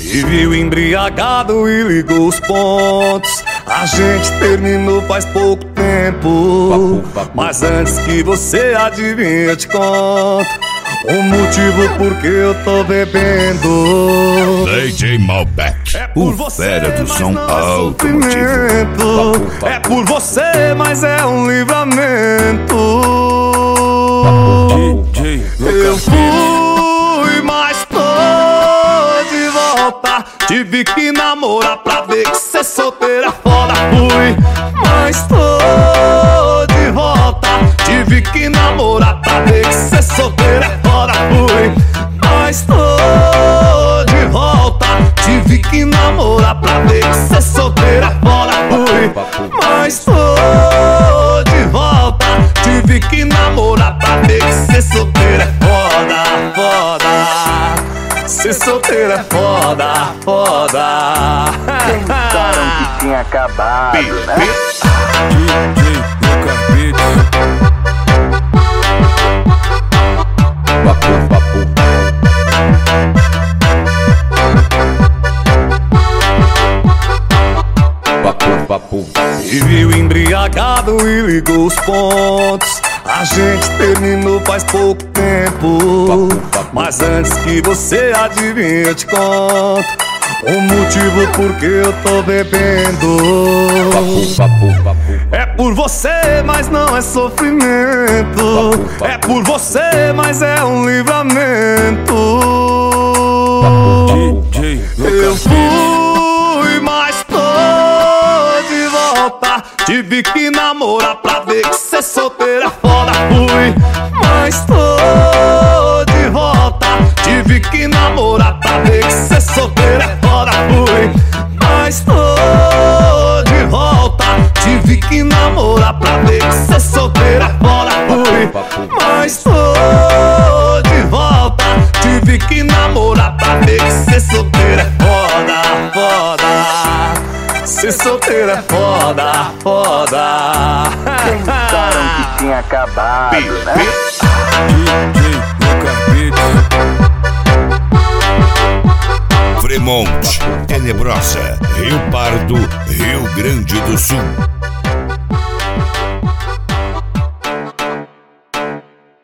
Me viu embriagado e ligou os pontos. A gente terminou faz pouco tempo. Mas antes que você adivinhe, eu te conto o motivo porque eu tô bebendo. DJ Malbec, o fera do som automotivo. É por você, mas é um livramento. Eu fui, mas tô de volta. Tive que namorar pra ver que cê solteira é foda. Fui, mas tô de volta. Tive que namorar pra ver que cê solteira é foda. Fui, mas tô de volta. Tive que namorar pra ver que cê solteira é foda. Fui, mas tô de volta. Tive que namorar pra ver que cê solteira é foda, foda. Cê solteira é foda, foda. Pensaram que tinha acabado, né? DJ Lucas Beats. Me viu embriagado e ligou os pontos. A gente terminou faz pouco tempo. Mas antes que você adivinhe, eu te conto o motivo porque eu tô bebendo. É por você, mas não é sofrimento. É por você, mas é um livramento. Eu fui, mas tô de volta. Tive que namorar pra ver que cê solteira é foda. Fui, mas tô de volta. Tive que namorar pra ver que cê solteira é foda. Fui, mas tô de volta. Tive que namorar pra ver que cê solteira é foda. Fui, mas tô de volta. Tive que namorar pra ver que cê solteira é foda, foda. Cê solteira é foda, foda. Pensaram que tinha acabado, né? DJ Lucas Beats. Fremont, Tenebrosa, Rio Pardo, Rio Grande do Sul.